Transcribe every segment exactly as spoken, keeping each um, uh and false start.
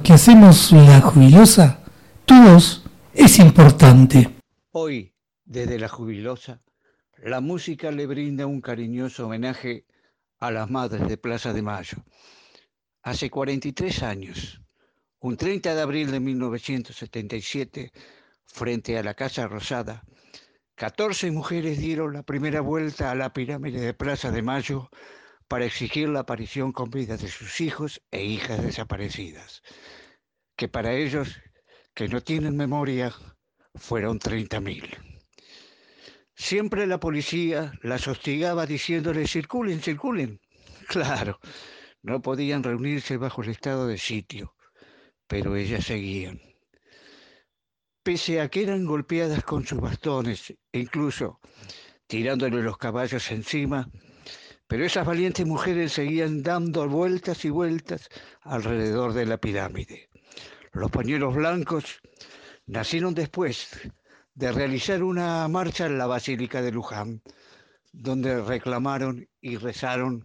que hacemos La Jubilosa, tu voz es importante. Hoy, desde La Jubilosa, la música le brinda un cariñoso homenaje a las madres de Plaza de Mayo. Hace cuarenta y tres años, un treinta de abril de mil novecientos setenta y siete, frente a la Casa Rosada, catorce mujeres dieron la primera vuelta a la pirámide de Plaza de Mayo para exigir la aparición con vida de sus hijos e hijas desaparecidas, que para ellos, que no tienen memoria, fueron treinta mil. Siempre la policía las hostigaba diciéndoles circulen, circulen. Claro, no podían reunirse bajo el estado de sitio, pero ellas seguían. Pese a que eran golpeadas con sus bastones e incluso tirándole los caballos encima, pero esas valientes mujeres seguían dando vueltas y vueltas alrededor de la pirámide. Los pañuelos blancos nacieron después de realizar una marcha en la Basílica de Luján, donde reclamaron y rezaron.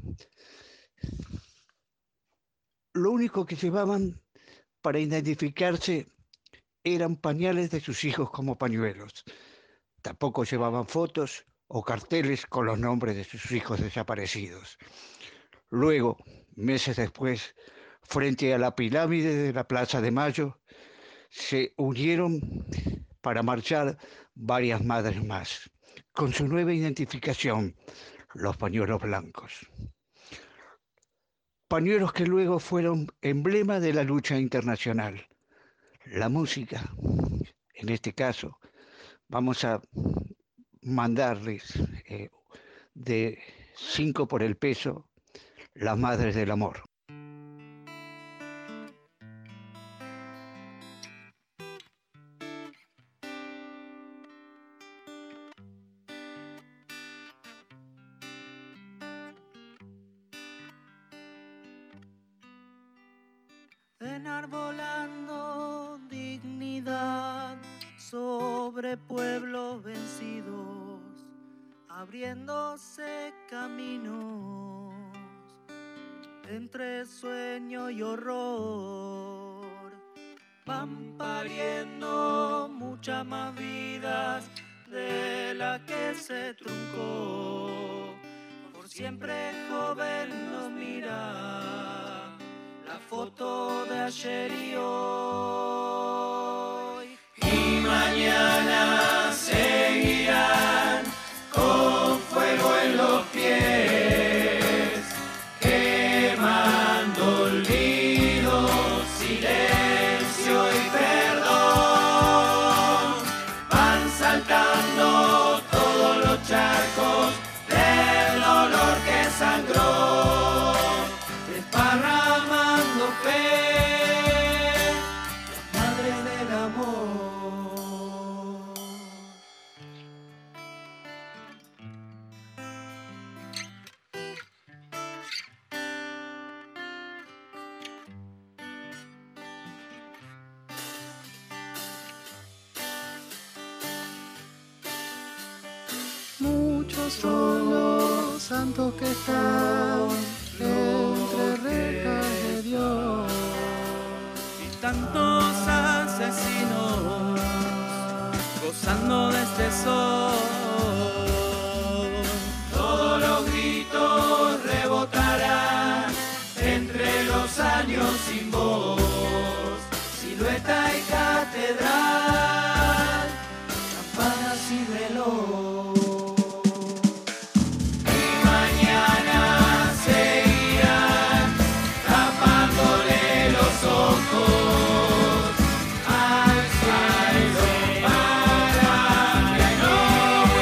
Lo único que llevaban para identificarse eran pañales de sus hijos como pañuelos. Tampoco llevaban fotos o carteles con los nombres de sus hijos desaparecidos. Luego, meses después, frente a la pirámide de la Plaza de Mayo, se unieron para marchar varias madres más, con su nueva identificación, los pañuelos blancos. Pañuelos que luego fueron emblema de la lucha internacional. La música, en este caso, vamos a mandarles eh, de cinco por el peso, Las Madres del Amor. Enarbolando dignidad sobre pueblos vencidos, abriéndose caminos entre sueño y horror, van pariendo muchas más vidas de la que se truncó. Por siempre joven nos mira la foto de ayer y hoy, y mañana seguirán con fuego en los pies, quemando olvido, silencio y perdón, van saltando todos los charcos del dolor que sangró, desparramando fe, las madres del amor. Muchos son los santos que están entre rejas de Dios y tantos asesinos gozando de este sol. Todos los gritos rebotarán entre los años sin voz, silueta y catedral, campanas y reloj. Ojos al cielo para que no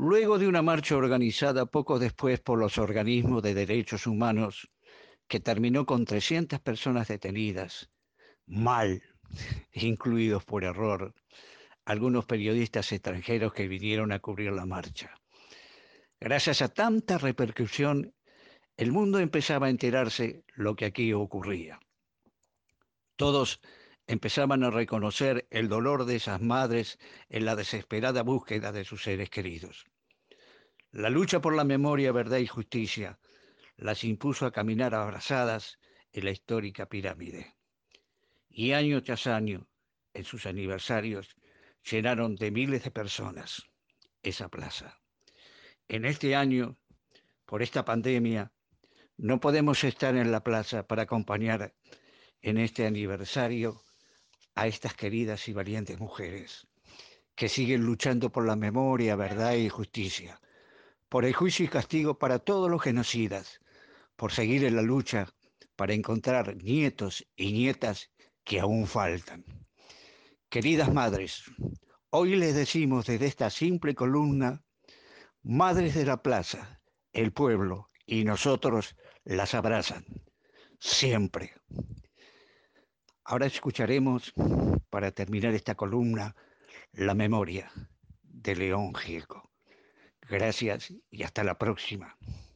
Luego de una marcha organizada poco después por los organismos de derechos humanos, que terminó con trescientas personas detenidas, mal, incluidos por error, algunos periodistas extranjeros que vinieron a cubrir la marcha. Gracias a tanta repercusión, el mundo empezaba a enterarse lo que aquí ocurría. Todos empezaban a reconocer el dolor de esas madres en la desesperada búsqueda de sus seres queridos. La lucha por la memoria, verdad y justicia las impuso a caminar abrazadas en la histórica pirámide. Y año tras año, en sus aniversarios, llenaron de miles de personas esa plaza. En este año, por esta pandemia, no podemos estar en la plaza para acompañar en este aniversario a estas queridas y valientes mujeres que siguen luchando por la memoria, verdad y justicia, por el juicio y castigo para todos los genocidas, por seguir en la lucha para encontrar nietos y nietas que aún faltan. Queridas madres, hoy les decimos desde esta simple columna, madres de la plaza, el pueblo y nosotros las abrazan, siempre. Ahora escucharemos, para terminar esta columna, la memoria de León Gieco. Gracias y hasta la próxima.